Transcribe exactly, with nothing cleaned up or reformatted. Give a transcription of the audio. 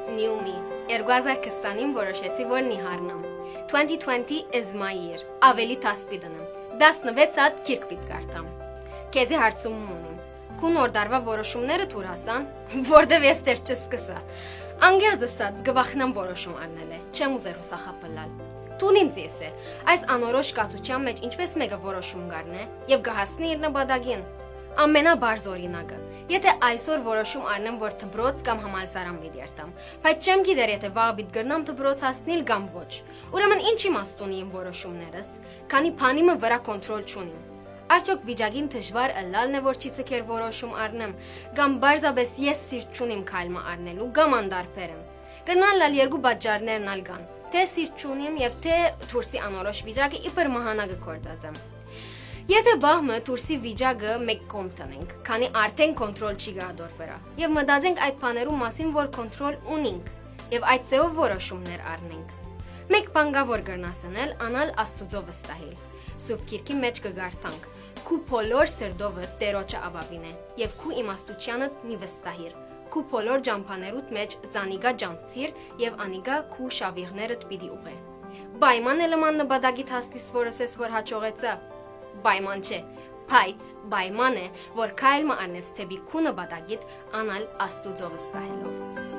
new me. երկու հազար քսանին որոշեցի, որ նիհարնամ։ twenty twenty is my year. Ավելի տասպի դնեմ։ տասնվեց հատ քիրք պիտ կարտամ։ Քեզի հարցում ունեմ։ Քու նոր դարվա որոշումները թուր հասան, որտեվ ես դեռ չսկսա։ Անգերձ ասած գվախնամ որոշում առնել է, չեմ ուզեր հուսախապլալ։ Տուն ինձ ես է, այս անորոշ կացության մեջ ինչպես մեկը որոշում գարնե եւ գահասնի իր նպատակին։ Ամենաբարձ օրինակը, եթե այսօր որոշում առնեմ, որ դպրոց կամ համալսարան պիտի երթամ, բայց չեմ գիտեր եթե վաղ պիտի գրնամ դպրոց հասնել կամ ոչ։ Ուրեմն ինչ իմաստ ունի իմ որոշումներս, քանի փանիմը վրա կոնտրոլ չունիմ։ Արդյոք վիճակին դժվար ըլլալն է, որ չի ցկեր որոշում առնեմ, կամ բարձաբես ես սիրտ չունիմ քայլը առնելու, կամ անդարբերեմ։ Կրնան լալ երկու պատճառներն ալ կան, թե սիրտ չունիմ եւ թե դուրսի անորոշ վիճակը իբր մահանակը կործածեմ։ Եթե բահմը դուրսի վիճակը մեկ կողմ տնենք, քանի արդեն կոնտրոլ չի գադոր վրա, եւ մտածենք այդ բաներու մասին, որ կոնտրոլ ունենք, եւ այդ ծեով որոշումներ առնենք։ Մեկ բան կա, որ կրնասնել, անալ Աստուծո վստահել։ Սուրբ Գիրքի մեջ կգարտանք. Քու բոլոր սրդովը Տերոջը աբավին է, եւ քու իմաստությանդ մի վստահիր։ Քու բոլոր ջամփաներուդ մեջ զանիգա ջանցիր եւ անիգա քու շավիղներդ պիտի ուղե։ Պայման է լման նպատակիդ հասնիս, որս ես որ հաջողեցա։ Պայման չէ, բայց պայման է, որ քայլը առնես թեպի քու նպատակիդ անալ Աստուծո վստահելով։